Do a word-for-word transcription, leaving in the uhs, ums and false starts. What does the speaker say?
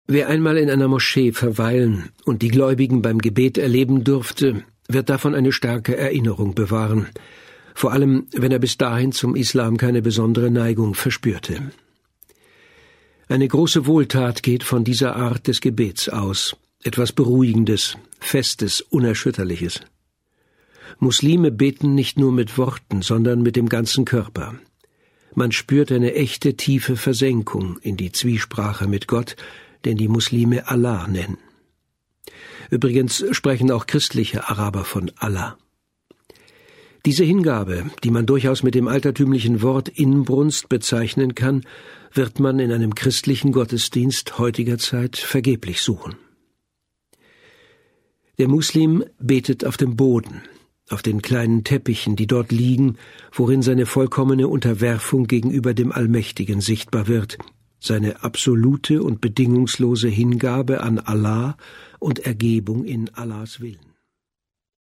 Wer einmal in einer Moschee verweilen und die Gläubigen beim Gebet erleben durfte, wird davon eine starke Erinnerung bewahren, vor allem wenn er bis dahin zum Islam keine besondere Neigung verspürte. Eine große Wohltat geht von dieser Art des Gebets aus, etwas Beruhigendes, Festes, Unerschütterliches. Muslime beten nicht nur mit Worten, sondern mit dem ganzen Körper. Man spürt eine echte tiefe Versenkung in die Zwiesprache mit Gott, den die Muslime Allah nennen. Übrigens sprechen auch christliche Araber von Allah. Diese Hingabe, die man durchaus mit dem altertümlichen Wort Inbrunst bezeichnen kann, wird man in einem christlichen Gottesdienst heutiger Zeit vergeblich suchen. Der Muslim betet auf dem Boden, auf den kleinen Teppichen, die dort liegen, worin seine vollkommene Unterwerfung gegenüber dem Allmächtigen sichtbar wird, seine absolute und bedingungslose Hingabe an Allah und Ergebung in Allahs Willen.